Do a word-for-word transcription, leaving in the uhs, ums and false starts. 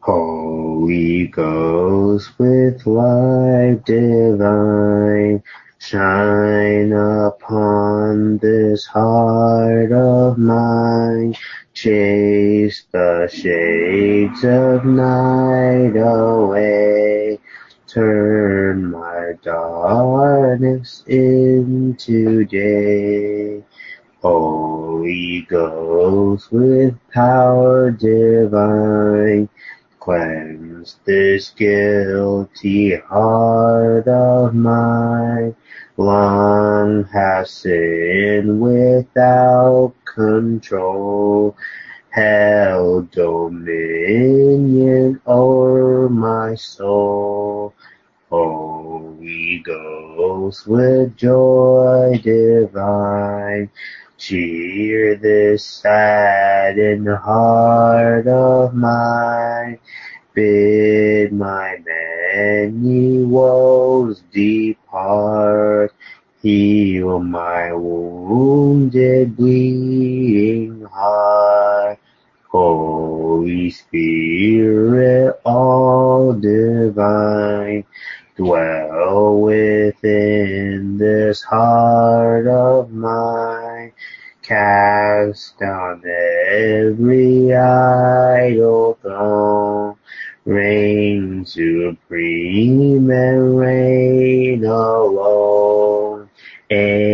Holy Ghost with light divine, shine upon this heart of mine. Chase the shades of night away. Turn my darkness into day. Holy Ghost with power divine, cleanse this guilty heart of mine. Long has sin without control held dominion o'er my soul. Holy Ghost with joy divine, cheer this saddened heart of mine. Bid my many woes depart. Heal my wounded, bleeding heart. Holy Spirit, all divine, dwell within this heart of mine. Cast down every idol throne. Reign supreme and reign alone.